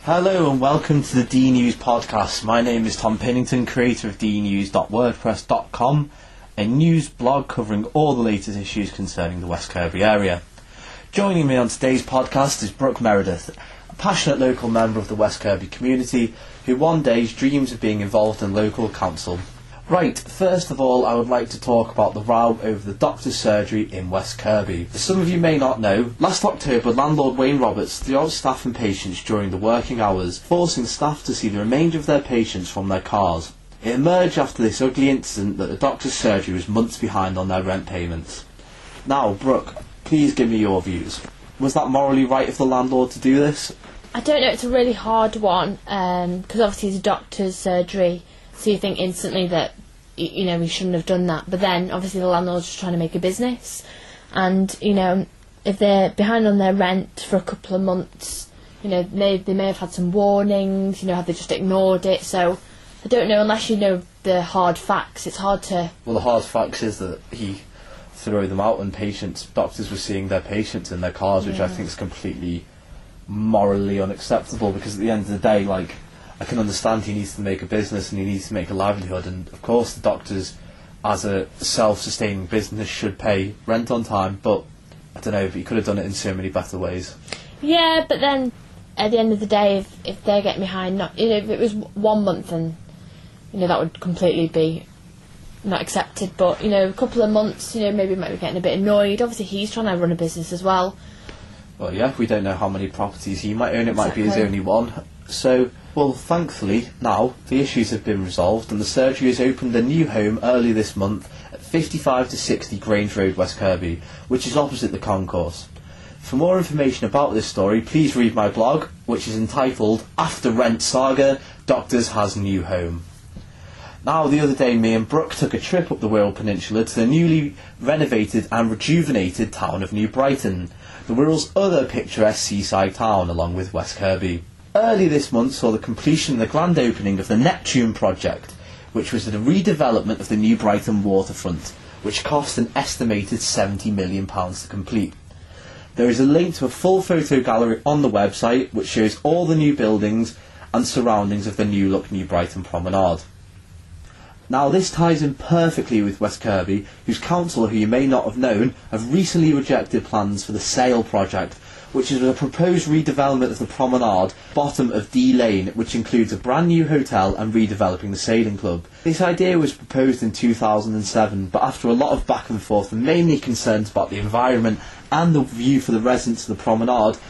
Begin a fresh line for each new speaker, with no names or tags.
Hello and welcome to the D News podcast. My name is Tom Pennington, creator of dnews.wordpress.com, a news blog covering all the latest issues concerning the West Kirby area. Joining me on today's podcast is Brooke Meredith, a passionate local member of the West Kirby community who one day dreams of being involved in local council. Right, first of all, I would like to talk about the row over the doctor's surgery in West Kirby. As some of you may not know, last October landlord Wayne Roberts threw out staff and patients during the working hours, forcing staff to see the remainder of their patients from their cars. It emerged after this ugly incident that the doctor's surgery was months behind on their rent payments. Now, Brooke, please give me your views. Was that morally right of the landlord to do this?
I don't know, it's a really hard one, because obviously it's a doctor's surgery, so you think instantly that, you know, we shouldn't have done that. But then, obviously, the landlord's just trying to make a business. And, you know, if they're behind on their rent for a couple of months, you know, they may have had some warnings, you know, have they just ignored it? So, I don't know, unless you know the hard facts, it's hard to...
Well, the hard facts is that he threw them out and doctors were seeing their patients in their cars, which I think is completely morally unacceptable, because at the end of the day, like, I can understand he needs to make a business and he needs to make a livelihood, and of course the doctors as a self-sustaining business should pay rent on time, but I don't know, but he could have done it in so many better ways.
Yeah, but then at the end of the day, if they're getting behind, not, you know, if it was 1 month, then, you know, that would completely be not accepted. But, you know, a couple of months, you know, maybe might be getting a bit annoyed. Obviously he's trying to run a business as well.
Well, yeah, we don't know how many properties he might own. It might be his only one. So, well, thankfully, now, the issues have been resolved and the surgery has opened a new home early this month at 55 to 60 Grange Road, West Kirby, which is opposite the concourse. For more information about this story, please read my blog, which is entitled After Rent Saga, Doctors Has New Home. Now, the other day, me and Brooke took a trip up the Wirral Peninsula to the newly renovated and rejuvenated town of New Brighton, the Wirral's other picturesque seaside town, along with West Kirby. Early this month saw the completion and the grand opening of the Neptune project, which was the redevelopment of the New Brighton waterfront, which cost an estimated £70 million to complete. There is a link to a full photo gallery on the website which shows all the new buildings and surroundings of the new look New Brighton promenade. Now, this ties in perfectly with West Kirby, whose council, who you may not have known, have recently rejected plans for the Sail project, which is a proposed redevelopment of the promenade bottom of D Lane, which includes a brand new hotel and redeveloping the sailing club. This idea was proposed in 2007, but after a lot of back and forth and mainly concerns about the environment and the view for the residents of the promenade,